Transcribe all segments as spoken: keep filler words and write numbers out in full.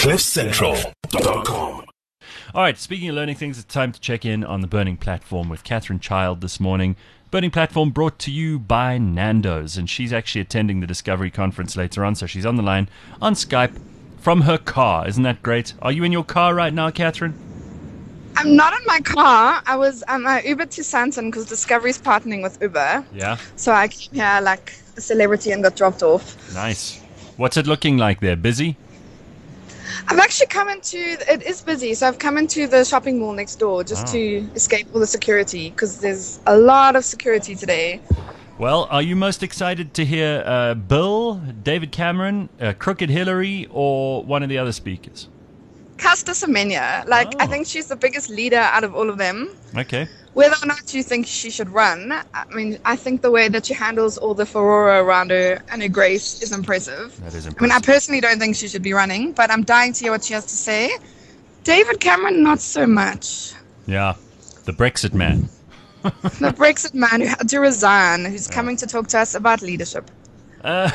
cliff central dot com. All right, speaking of learning things, it's time to check in on the Burning Platform with Catherine Child this morning. Burning Platform brought to you by Nando's, and she's actually attending the Discovery Conference later on, so she's on the line on Skype from her car. Isn't that great? Are you in your car right now, Catherine? I'm not in my car. I was um, I Ubered to Sandton because Discovery's partnering with Uber. Yeah. So I came here like a celebrity and got dropped off. Nice. What's it looking like there? Busy? I've actually come into, it is busy, so I've come into the shopping mall next door just Oh. to escape all the security because there's a lot of security today. Well, are you most excited to hear uh, Bill, David Cameron, uh, Crooked Hillary, or one of the other speakers? Caster Semenya, like Oh. I think she's the biggest leader out of all of them. Okay. Whether or not you think she should run, I mean, I think the way that she handles all the furore around her and her grace is impressive. That is I mean, I impressive. personally don't think she should be running, but I'm dying to hear what she has to say. David Cameron, not so much. Yeah. The Brexit man. The Brexit man who had to resign, who's coming to talk to us about leadership. Uh,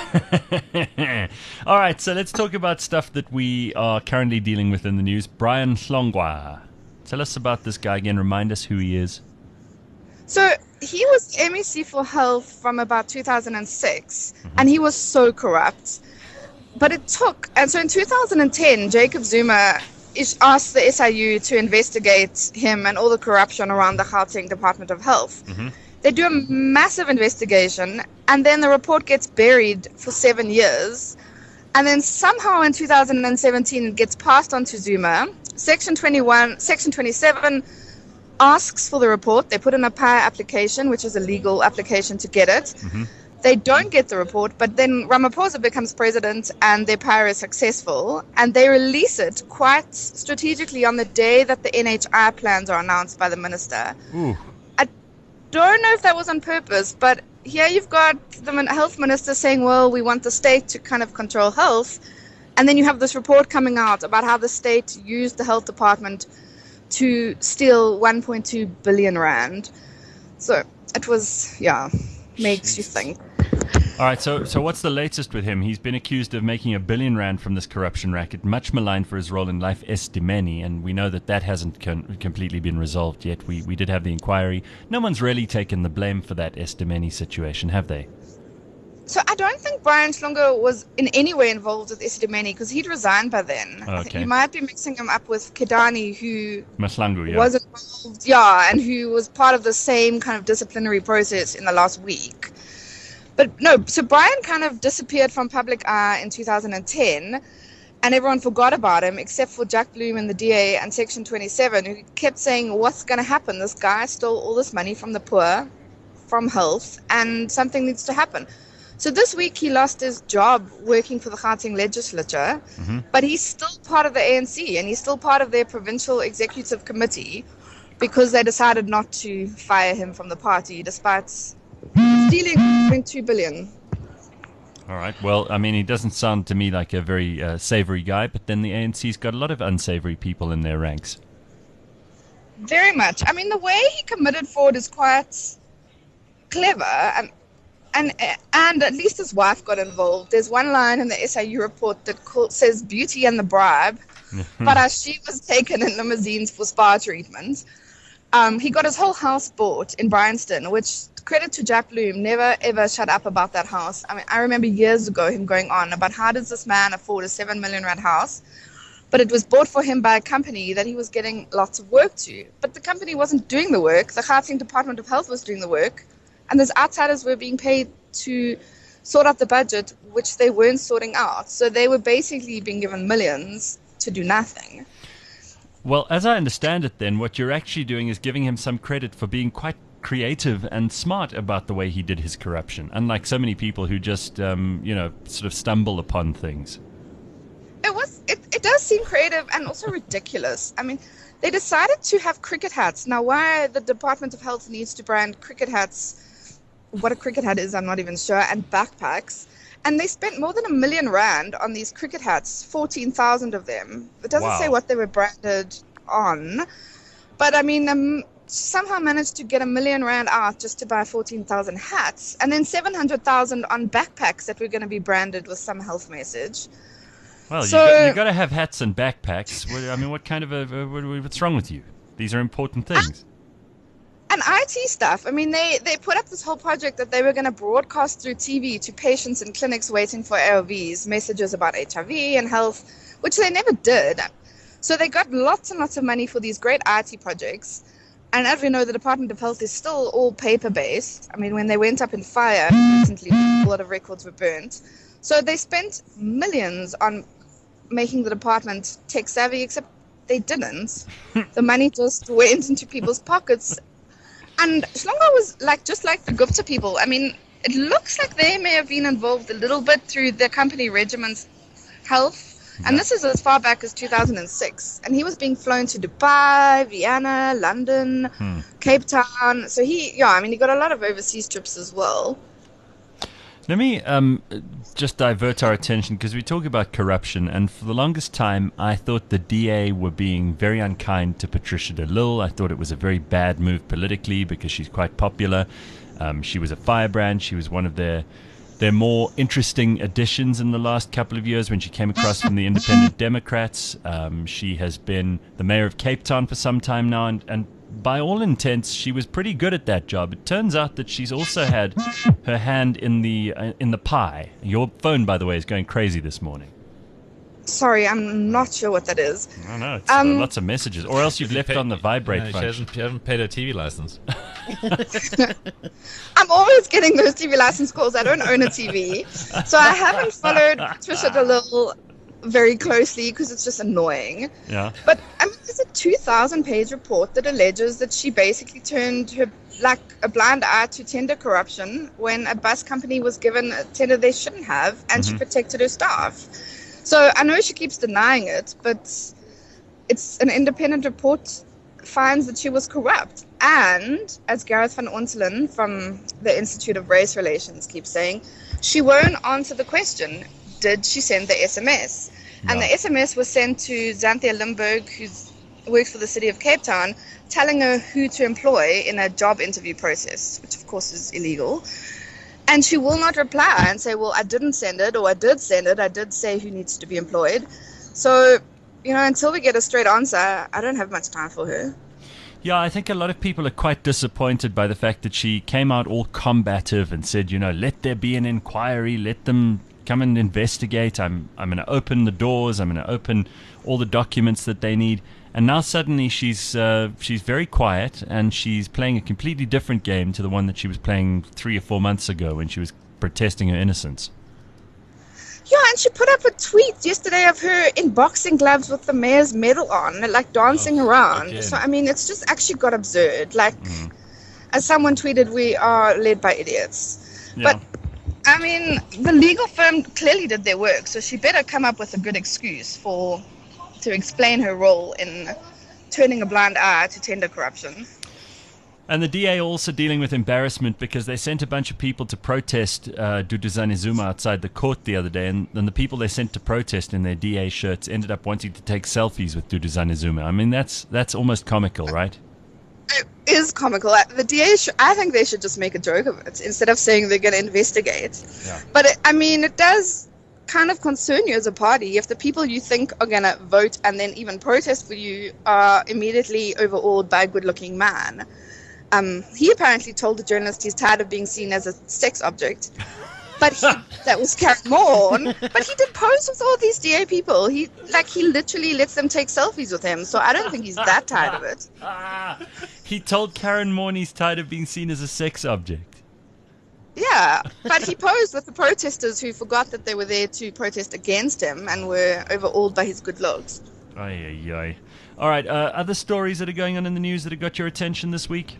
all right, so let's talk about stuff that we are currently dealing with in the news. Brian Hlongwa. Tell us about this guy again. Remind us who he is. So he was M E C for Health from about two thousand six, mm-hmm. and he was so corrupt. But it took, and so in two thousand ten, Jacob Zuma is asked the S I U to investigate him and all the corruption around the Gauteng Department of Health. Mm-hmm. They do a massive investigation, and then the report gets buried for seven years. And then somehow in two thousand seventeen, it gets passed on to Zuma. Section twenty-one, Section twenty-seven asks for the report. They put in a P I R application, which is a legal application to get it. Mm-hmm. They don't get the report, but then Ramaphosa becomes president and their P I R is successful, and they release it quite strategically on the day that the N H I plans are announced by the minister. Ooh. I don't know if that was on purpose, but here you've got the health minister saying, well, we want the state to kind of control health, and then you have this report coming out about how the state used the health department to steal one point two billion rand. So it was, yeah, makes you think. All right, so so what's the latest with him? He's been accused of making a billion rand from this corruption racket, much maligned for his role in Life Estimeni, and we know that that hasn't con- completely been resolved yet. We we did have the inquiry. No one's really taken the blame for that Estimeni situation, have they? So I don't think Brian Hlongwa was in any way involved with Estimeni because he'd resigned by then. I think Okay. you might be mixing him up with Kedani, who Mahlangu, yeah. was involved, yeah, and who was part of the same kind of disciplinary process in the last week. But no, so Brian kind of disappeared from public eye in two thousand ten, and everyone forgot about him except for Jack Bloom and the D A and Section twenty-seven, who kept saying, what's going to happen? This guy stole all this money from the poor, from health, and something needs to happen. So this week he lost his job working for the Gauteng legislature, Mm-hmm. but he's still part of the A N C and he's still part of their provincial executive committee because they decided not to fire him from the party despite stealing one point two billion. All right. Well, I mean, he doesn't sound to me like a very uh, savory guy, but then the A N C's got a lot of unsavory people in their ranks. Very much. I mean, the way he committed fraud is quite clever, and and and at least his wife got involved. There's one line in the S I U report that call, says beauty and the bribe, but as she was taken in limousines for spa treatment. Um, he got his whole house bought in Bryanston, which, credit to Jack Bloom, never ever shut up about that house. I mean, I remember years ago him going on about how does this man afford a seven million rand house, but it was bought for him by a company that he was getting lots of work to. But the company wasn't doing the work. The Gauteng Department of Health was doing the work, and those outsiders were being paid to sort out the budget, which they weren't sorting out. So they were basically being given millions to do nothing. Well, as I understand it then, what you're actually doing is giving him some credit for being quite creative and smart about the way he did his corruption, unlike so many people who just, um, you know, sort of stumble upon things. It was. It, it does seem creative and also ridiculous. I mean, they decided to have cricket hats. Now, why the Department of Health needs to brand cricket hats, what a cricket hat is, I'm not even sure, and backpacks. And they spent more than a million rand on these cricket hats, fourteen thousand of them. It doesn't Wow. say what they were branded on. But, I mean, um, somehow managed to get a million rand out just to buy fourteen thousand hats. And then seven hundred thousand on backpacks that were going to be branded with some health message. Well, So- you got, you got to have hats and backpacks. What, I mean, what kind of a, a what, what's wrong with you? These are important things. And I T stuff. I mean, they, they put up this whole project that they were going to broadcast through T V to patients in clinics waiting for A R Vs, messages about H I V and health, which they never did. So they got lots and lots of money for these great I T projects. And as we know, the Department of Health is still all paper-based. I mean, when they went up in fire recently, a lot of records were burnt. So they spent millions on making the department tech-savvy, except they didn't. The money just went into people's pockets. And Shlonga was like, just like the Gupta people. I mean, it looks like they may have been involved a little bit through the company Regiment's health. And this is as far back as two thousand six. And he was being flown to Dubai, Vienna, London, Hmm. Cape Town. So he, yeah, I mean, he got a lot of overseas trips as well. Let me um, just divert our attention because we talk about corruption, and for the longest time, I thought the D A were being very unkind to Patricia de Lille. I thought it was a very bad move politically because she's quite popular. Um, she was a firebrand. She was one of their their more interesting additions in the last couple of years when she came across from the Independent Democrats. Um, she has been the mayor of Cape Town for some time now, and, and by all intents, she was pretty good at that job. It turns out that she's also had her hand in the uh, in the pie. Your phone, by the way, is going crazy this morning. Sorry, I'm not sure what that is. I don't know. It's Um, uh, lots of messages. Or else you've left Pay- on the vibrate No, she, function. hasn't, she hasn't paid her T V license. I'm always getting those T V license calls. I don't own a T V. So I haven't followed Patricia de Lille very closely because it's just annoying. Yeah. But I mean, there's a two thousand page report that alleges that she basically turned her like a blind eye to tender corruption when a bus company was given a tender they shouldn't have, and she protected her staff. So I know she keeps denying it, but it's an independent report finds that she was corrupt. And as Gareth van Onselen from the Institute of Race Relations keeps saying, she won't answer the question, did she send the S M S? And No. the S M S was sent to Xanthia Limburg, who works for the city of Cape Town, telling her who to employ in a job interview process, which of course is illegal. And she will not reply and say, well, I didn't send it, or I did send it, I did say who needs to be employed. So, you know, until we get a straight answer, I don't have much time for her. Yeah, I think a lot of people are quite disappointed by the fact that she came out all combative and said, you know, let there be an inquiry, let them come and investigate. I'm I'm going to open the doors. I'm going to open all the documents that they need. And now suddenly she's uh, she's very quiet and she's playing a completely different game to the one that she was playing three or four months ago when she was protesting her innocence. Yeah, and she put up a tweet yesterday of her in boxing gloves with the mayor's medal on, like dancing Oh, around. again. So, I mean, it's just actually got absurd. Like, as someone tweeted, we are led by idiots. Yeah. But, I mean, the legal firm clearly did their work, so she better come up with a good excuse for to explain her role in turning a blind eye to tender corruption. And the D A also dealing with embarrassment because they sent a bunch of people to protest uh, Duduzane Zuma outside the court the other day, and, and the people they sent to protest in their D A shirts ended up wanting to take selfies with Duduzane Zuma. I mean, that's that's almost comical, right? It is comical. Uh, The D A, sh- I think they should just make a joke of it instead of saying they're going to investigate. Yeah. But, it, I mean, it does kind of concern you as a party if the people you think are going to vote and then even protest for you are immediately overawed by a good-looking man. Um, he apparently told the journalist he's tired of being seen as a sex object. But he, that was Karen Morn. But he did pose with all these D A people. He like he literally lets them take selfies with him. So I don't think he's that tired of it. He told Karen Morn he's tired of being seen as a sex object. Yeah, but he posed with the protesters who forgot that they were there to protest against him and were overawed by his good looks. Ay, ay, ay. All right, uh, other stories that are going on in the news that have got your attention this week?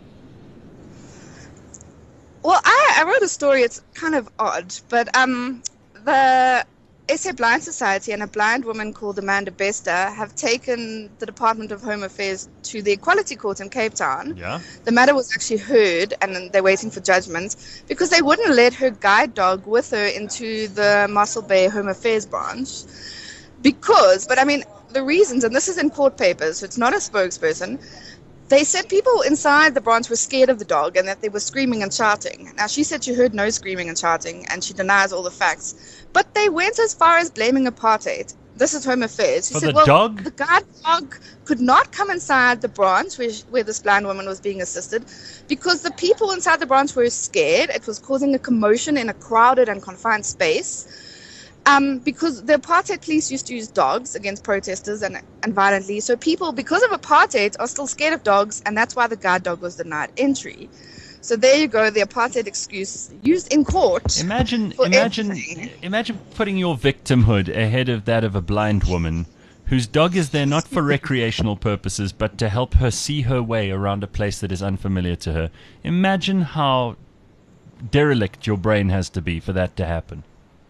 Well, I, I wrote a story. It's kind of odd, but um, the S A Blind Society and a blind woman called Amanda Bester have taken the Department of Home Affairs to the Equality Court in Cape Town. Yeah? The matter was actually heard, and they're waiting for judgment because they wouldn't let her guide dog with her into the Mossel Bay Home Affairs branch. Because, but I mean, the reasons, and this is in court papers, so it's not a spokesperson. They said people inside the branch were scared of the dog and that they were screaming and shouting. Now, she said she heard no screaming and shouting, and she denies all the facts. But they went as far as blaming apartheid. This is Home Affairs. She For said, the well, dog? the guard dog could not come inside the branch where, where this blind woman was being assisted because the people inside the branch were scared. It was causing a commotion in a crowded and confined space. Um, because the apartheid police used to use dogs against protesters and, and violently. So people, because of apartheid, are still scared of dogs, and that's why the guard dog was denied entry. So there you go, the apartheid excuse used in court. Imagine, for imagine, everything. imagine putting your victimhood ahead of that of a blind woman whose dog is there not for recreational purposes, but to help her see her way around a place that is unfamiliar to her. Imagine how derelict your brain has to be for that to happen.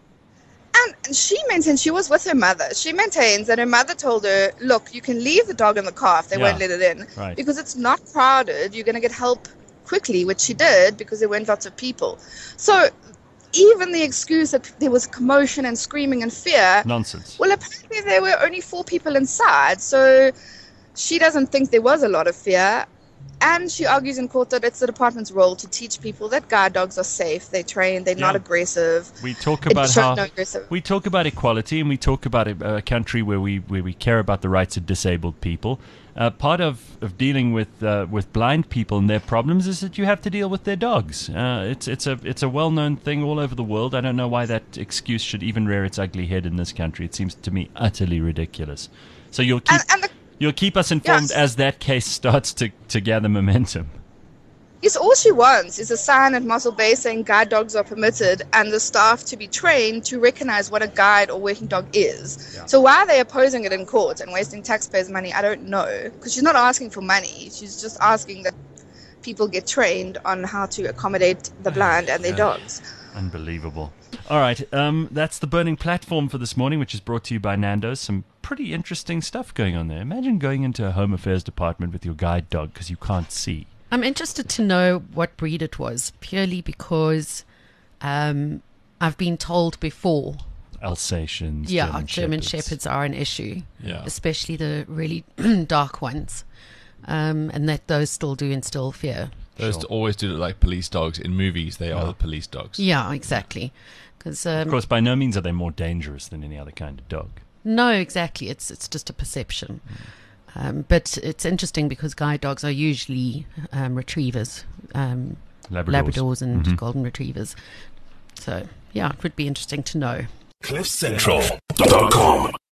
And she maintains she was with her mother. She maintains that her mother told her, look, you can leave the dog in the car if they Yeah, won't let it in. right. Because it's not crowded. You're going to get help quickly, which she did because there weren't lots of people. So even the excuse that there was commotion and screaming and fear, Nonsense. well, apparently there were only four people inside. So she doesn't think there was a lot of fear. And she argues in court that it's the department's role to teach people that guard dogs are safe, they're trained, they're not Yeah. aggressive. We talk It about showed how no aggressive. we talk about equality, and we talk about a, a country where we where we care about the rights of disabled people. Uh, part of, of dealing with uh, with blind people and their problems is that you have to deal with their dogs. Uh, it's it's a it's a well known thing all over the world. I don't know why that excuse should even rear its ugly head in this country. It seems to me utterly ridiculous. So you'll keep And, and the you'll keep us informed Yes. as that case starts to, to gather momentum. Yes, all she wants is a sign at Mossel Bay saying guide dogs are permitted and the staff to be trained to recognize what a guide or working dog is. Yeah. So why are they opposing it in court and wasting taxpayers' money? I don't know. Because she's not asking for money. She's just asking that people get trained on how to accommodate the blind and their dogs. Unbelievable. All right, um, that's the burning platform for this morning, which is brought to you by Nando's. Some pretty interesting stuff going on there. Imagine going into a home affairs department with your guide dog because you can't see. I'm interested to know what breed it was, purely because um, I've been told before, Alsatians, yeah, German, German shepherds. shepherds are an issue, Yeah. especially the really dark ones, um, and that those still do instill fear. Those Sure. always do look like police dogs. In movies, they are Yeah. the police dogs. Yeah, exactly. Because Of um, course, by no means are they more dangerous than any other kind of dog. no, exactly. It's it's just a perception. Um, but it's interesting because guide dogs are usually um, retrievers, um, Labradors. Labradors and Mhm. golden retrievers. So yeah, it would be interesting to know. cliff central dot com